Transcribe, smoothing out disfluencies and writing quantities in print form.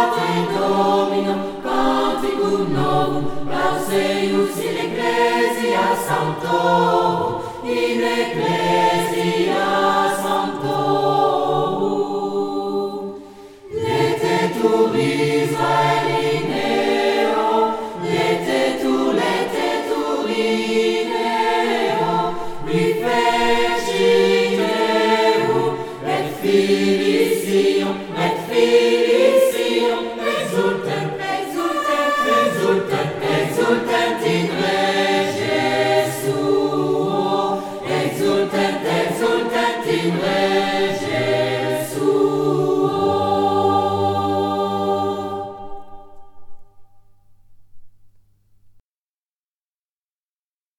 Domino, canticum novum, lauseius in ecclesia sancto, in ecclesia sancto. Letetur Israel in eo, letetur in eo, refecit Deum, et filis Sion, exultant in rege suo, exultant in rege